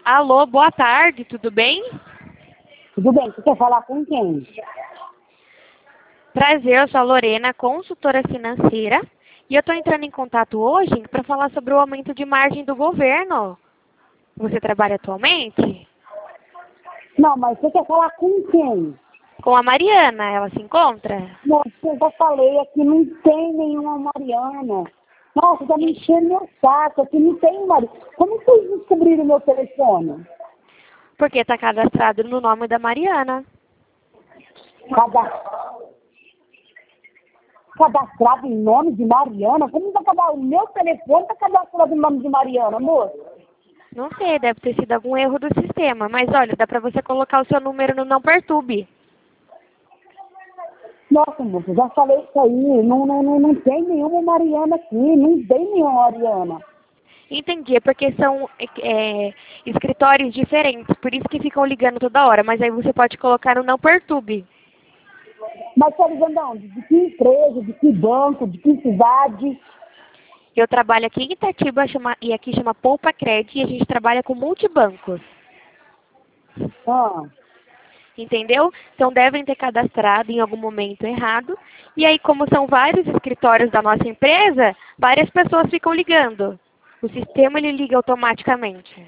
Alô, boa tarde, tudo bem? Tudo bem, você quer falar com quem? Prazer, eu sou a Lorena, consultora financeira, e eu estou entrando em contato hoje para falar sobre o aumento de margem do governo. Você trabalha atualmente? Não, mas você quer falar com quem? Com a Mariana, ela se encontra? Nossa, eu já falei aqui, não tem nenhuma Mariana. Nossa, tá me enchendo meu saco, aqui não tem Mariana. Como vocês descobriram meu telefone? Porque está cadastrado no nome da Mariana. Cadastrado em nome de Mariana? Como vai cadastrar? O meu telefone tá cadastrado em nome de Mariana, moço? Não sei, deve ter sido algum erro do sistema, mas olha, dá para você colocar o seu número no Não Perturbe. Nossa, moço, eu já falei isso aí. Não tem nenhuma Mariana aqui, não tem nenhuma Mariana. Entendi, é porque são escritórios diferentes, por isso que ficam ligando toda hora, mas aí você pode colocar no Não Perturbe. Mas tá ligando aonde? De que empresa, de que banco, de que cidade? Eu trabalho aqui em Itatiba e aqui chama Poupa Cred e a gente trabalha com multibancos. Ah, Entendeu? Então devem ter cadastrado em algum momento errado. E aí, como são vários escritórios da nossa empresa, várias pessoas ficam ligando. O sistema ele liga automaticamente.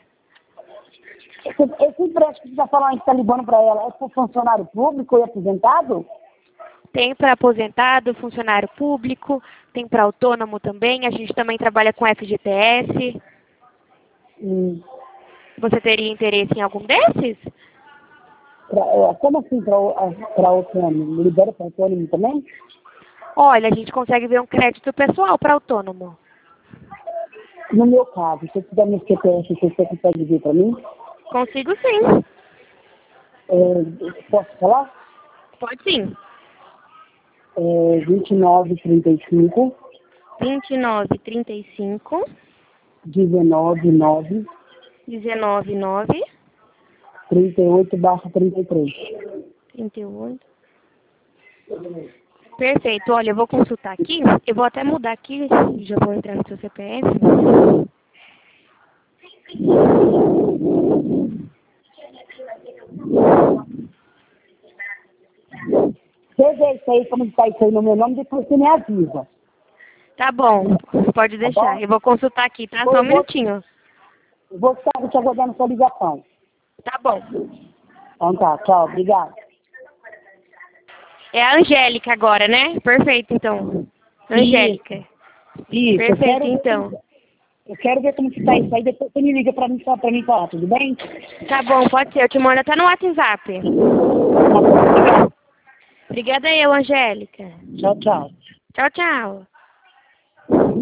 esse empréstimo que você está falando que está ligando para ela é para funcionário público e aposentado? Tem para aposentado, funcionário público, tem para autônomo também. A gente também trabalha com FGTS. Você teria interesse em algum desses? Como assim para autônomo? Libera para autônomo também? Olha, a gente consegue ver um crédito pessoal para autônomo. No meu caso, se eu tiver meu CPF, você consegue ver para mim? Consigo sim. Posso falar? Pode sim. 2935 2935 199 199 38/33. 38. Perfeito. Olha, eu vou consultar aqui. Eu vou até mudar aqui. Já vou entrar no seu CPF. Você vê isso aí, como está isso aí no meu nome, depois você me avisa. Tá bom. Pode deixar. bom? Eu vou consultar aqui, tá? Só um minutinho. Eu vou estar te aguardando sua ligação. Tá bom. Então tá, tchau, obrigado. É a Angélica agora, né? Perfeito, então. Angélica. Isso, Perfeito, então. eu quero ver como que tá isso aí, depois você me liga para mim falar, tudo bem? Tá bom, pode ser. Eu te mando até no WhatsApp. Tá bom, obrigado. Obrigada eu, Angélica. Tchau, tchau. Tchau, tchau.